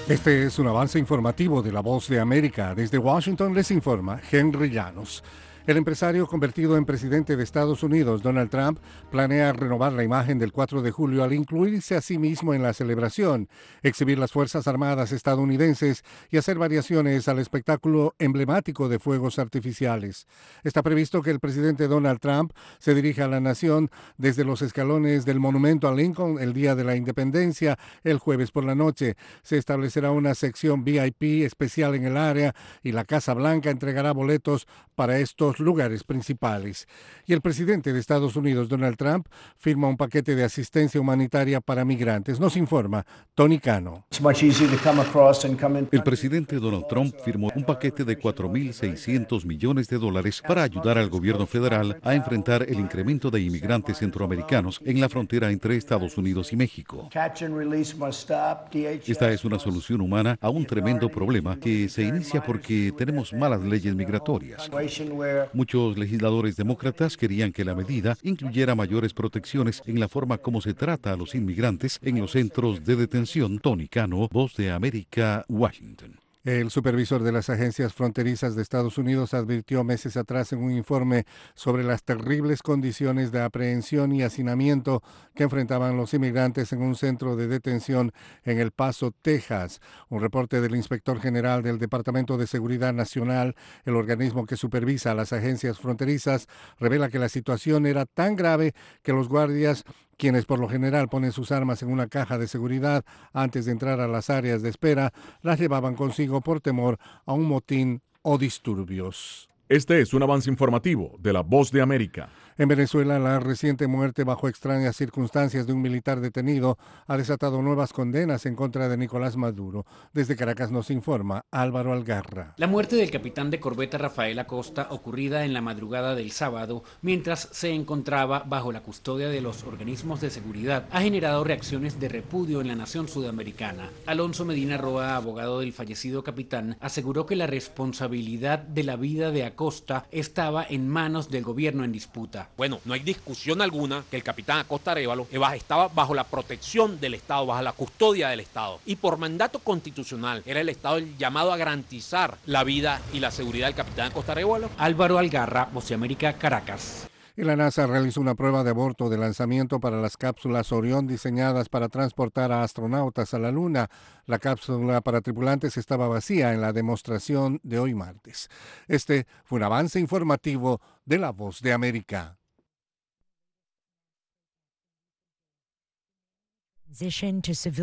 Este es un avance informativo de La Voz de América. Desde Washington les informa Henry Llanos. El empresario convertido en presidente de Estados Unidos, Donald Trump, planea renovar la imagen del 4 de julio al incluirse a sí mismo en la celebración, exhibir las Fuerzas Armadas estadounidenses y hacer variaciones al espectáculo emblemático de fuegos artificiales. Está previsto que el presidente Donald Trump se dirija a la nación desde los escalones del monumento a Lincoln el día de la independencia, el jueves por la noche. Se establecerá una sección VIP especial en el área y la Casa Blanca entregará boletos para estos lugares principales. Y el presidente de Estados Unidos, Donald Trump, firma un paquete de asistencia humanitaria para migrantes. Nos informa Tony Cano. El presidente Donald Trump firmó un paquete de $4.600 millones para ayudar al gobierno federal a enfrentar el incremento de inmigrantes centroamericanos en la frontera entre Estados Unidos y México. Esta es una solución humana a un tremendo problema que se inicia porque tenemos malas leyes migratorias. Muchos legisladores demócratas querían que la medida incluyera mayores protecciones en la forma como se trata a los inmigrantes en los centros de detención. Tony Cano, Voz de América, Washington. El supervisor de las agencias fronterizas de Estados Unidos advirtió meses atrás en un informe sobre las terribles condiciones de aprehensión y hacinamiento que enfrentaban los inmigrantes en un centro de detención en El Paso, Texas. Un reporte del inspector general del Departamento de Seguridad Nacional, el organismo que supervisa a las agencias fronterizas, revela que la situación era tan grave que los guardias, quienes por lo general ponen sus armas en una caja de seguridad antes de entrar a las áreas de espera, las llevaban consigo por temor a un motín o disturbios. Este es un avance informativo de La Voz de América. En Venezuela, la reciente muerte bajo extrañas circunstancias de un militar detenido ha desatado nuevas condenas en contra de Nicolás Maduro. Desde Caracas nos informa Álvaro Algarra. La muerte del capitán de corbeta Rafael Acosta, ocurrida en la madrugada del sábado, mientras se encontraba bajo la custodia de los organismos de seguridad, ha generado reacciones de repudio en la nación sudamericana. Alonso Medina Roa, abogado del fallecido capitán, aseguró que la responsabilidad de la vida de Acosta estaba en manos del gobierno en disputa. Bueno, no hay discusión alguna que el capitán Acosta Arévalo estaba bajo la protección del Estado, bajo la custodia del Estado. Y por mandato constitucional era el Estado el llamado a garantizar la vida y la seguridad del capitán Acosta Arévalo. Álvaro Algarra, Voz de América, Caracas. Y la NASA realizó una prueba de aborto de lanzamiento para las cápsulas Orión diseñadas para transportar a astronautas a la Luna. La cápsula para tripulantes estaba vacía en la demostración de hoy martes. Este fue un avance informativo de La Voz de América.